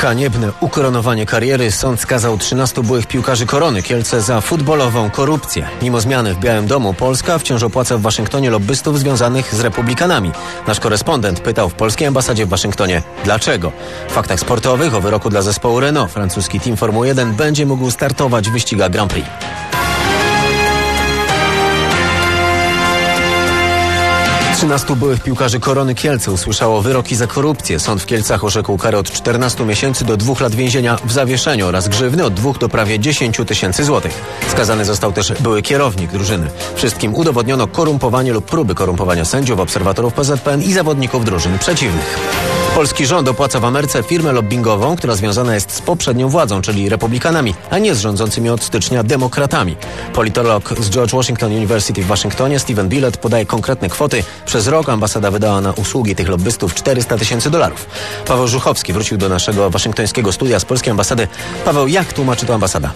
Haniebne ukoronowanie kariery. Sąd skazał 13 byłych piłkarzy Korony Kielce za futbolową korupcję. Mimo zmiany w Białym Domu Polska wciąż opłaca w Waszyngtonie lobbystów związanych z republikanami. Nasz korespondent pytał w polskiej ambasadzie w Waszyngtonie dlaczego. W faktach sportowych o wyroku dla zespołu Renault francuski team Formuły 1 będzie mógł startować w wyścigach Grand Prix. Trzynastu byłych piłkarzy Korony Kielce usłyszało wyroki za korupcję. Sąd w Kielcach orzekł karę od 14 miesięcy do 2 lat więzienia w zawieszeniu oraz grzywny od 2 do prawie 10 tysięcy złotych. Skazany został też były kierownik drużyny. Wszystkim udowodniono korumpowanie lub próby korumpowania sędziów, obserwatorów PZPN i zawodników drużyn przeciwnych. Polski rząd opłaca w Ameryce firmę lobbingową, która związana jest z poprzednią władzą, czyli republikanami, a nie z rządzącymi od stycznia demokratami. Politolog z George Washington University w Waszyngtonie, Steven Billett, podaje konkretne kwoty. Przez rok ambasada wydała na usługi tych lobbystów $400 000. Paweł Żuchowski wrócił do naszego waszyngtońskiego studia z polskiej ambasady. Paweł, jak tłumaczy to ambasada?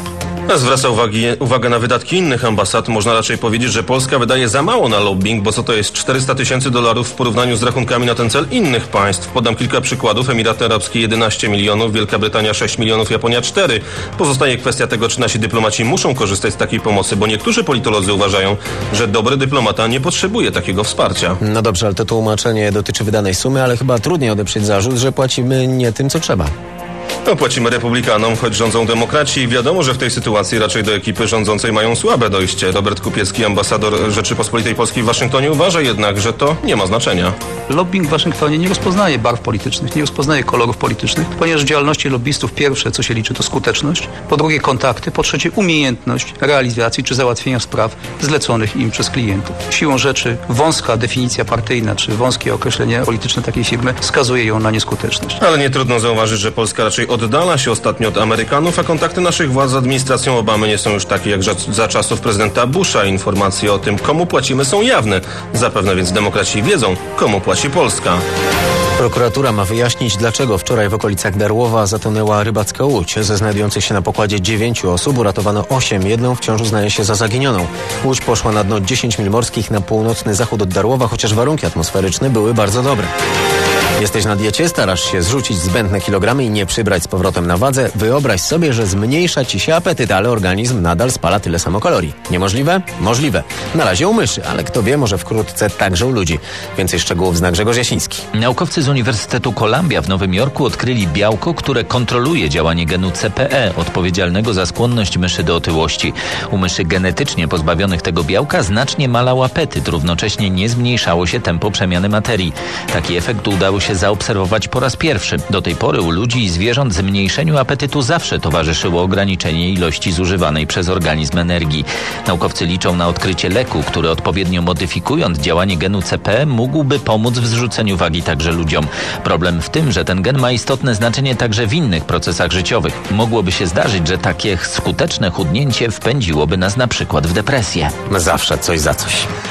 Zwraca uwagę na wydatki innych ambasad. Można raczej powiedzieć, że Polska wydaje za mało na lobbying, bo co to jest $400 000 w porównaniu z rachunkami na ten cel innych państw. Podam kilka przykładów. Emiraty Arabskie 11 milionów, Wielka Brytania 6 milionów, Japonia 4. Pozostaje kwestia tego, czy nasi dyplomaci muszą korzystać z takiej pomocy, bo niektórzy politolodzy uważają, że dobry dyplomata nie potrzebuje takiego wsparcia. No dobrze, ale to tłumaczenie dotyczy wydanej sumy, ale chyba trudniej odeprzeć zarzut, że płacimy nie tym, co trzeba. No, płacimy republikanom, choć rządzą demokraci. Wiadomo, że w tej sytuacji raczej do ekipy rządzącej mają słabe dojście. Robert Kupiecki, ambasador Rzeczypospolitej Polskiej w Waszyngtonie, uważa jednak, że to nie ma znaczenia. Lobbying w Waszyngtonie nie rozpoznaje barw politycznych, nie rozpoznaje kolorów politycznych, ponieważ w działalności lobbystów pierwsze, co się liczy, to skuteczność, po drugie kontakty, po trzecie umiejętność realizacji czy załatwienia spraw zleconych im przez klientów. Siłą rzeczy wąska definicja partyjna czy wąskie określenie polityczne takiej firmy wskazuje ją na nieskuteczność. Ale nie trudno zauważyć, że Polska raczej oddala się ostatnio od Amerykanów, a kontakty naszych władz z administracją Obamy nie są już takie jak za czasów prezydenta Busha. Informacje o tym, komu płacimy, są jawne. Zapewne więc demokraci wiedzą, komu płaci Polska. Prokuratura ma wyjaśnić, dlaczego wczoraj w okolicach Darłowa zatonęła rybacka łódź. Ze znajdujących się na pokładzie 9 osób uratowano 8. Jedną wciąż uznaje się za zaginioną. Łódź poszła na dno 10 mil morskich na północny zachód od Darłowa, chociaż warunki atmosferyczne były bardzo dobre. Jesteś na diecie, starasz się zrzucić zbędne kilogramy i nie przybrać z powrotem na wadze. Wyobraź sobie, że zmniejsza ci się apetyt, ale organizm nadal spala tyle samo kalorii. Niemożliwe? Możliwe. Na razie u myszy, ale kto wie, może wkrótce także u ludzi. Więcej szczegółów zna Grzegorz Jasiński. Naukowcy z Uniwersytetu Columbia w Nowym Jorku odkryli białko, które kontroluje działanie genu CPE, odpowiedzialnego za skłonność myszy do otyłości. U myszy genetycznie pozbawionych tego białka znacznie malał apetyt, równocześnie nie zmniejszało się tempo przemiany materii. Taki efekt udało się zaobserwować po raz pierwszy. Do tej pory u ludzi i zwierząt zmniejszeniu apetytu zawsze towarzyszyło ograniczenie ilości zużywanej przez organizm energii. Naukowcy liczą na odkrycie leku, który odpowiednio modyfikując działanie genu CPE mógłby pomóc w zrzuceniu wagi także ludziom. Problem w tym, że ten gen ma istotne znaczenie także w innych procesach życiowych. Mogłoby się zdarzyć, że takie skuteczne chudnięcie wpędziłoby nas na przykład w depresję. Zawsze coś za coś.